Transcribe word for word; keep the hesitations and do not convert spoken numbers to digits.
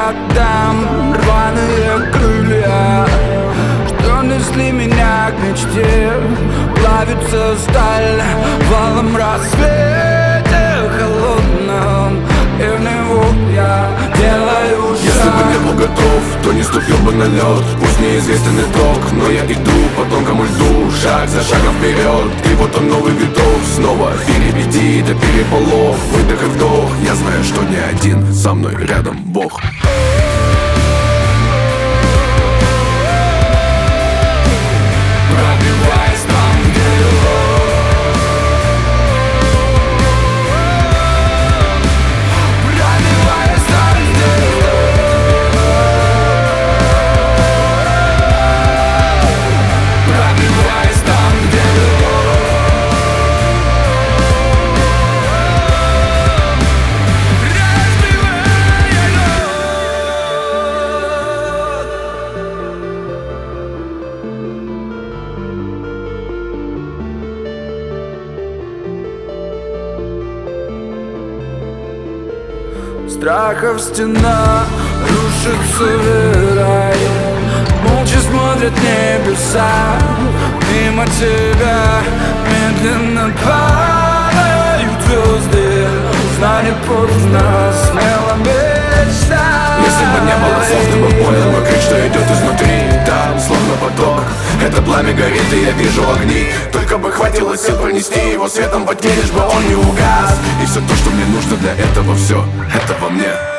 отдам рваные крылья, что несли меня к мечте. Плавится сталь в алом рассвете холодном, и в него я делаю шаг. Если бы не был готов, то не ступил бы на лед. Пусть неизвестен итог, но я иду по тонкому льду, шаг за шагом вперед. И вот он новый виток, снова перебеди до переполох. Выдох и вдох, я знаю, что не один, со мной рядом Бог. Пробиваясь там, где Пробиваясь там, где Пробиваясь там, где страхов стена рушится верой, молча смотрят небеса. Мимо тебя медленно падают звезды. Знали поздно, смело мечтай. Если бы не было слов, ты бы понял мой крик, что идет изнутри. Там, словно поток, это пламя горит, и я вижу огни. Только бы хватило сил пронести его светом во тьме, лишь бы он не угас. И все то, что мне нужно для этого, все это во мне.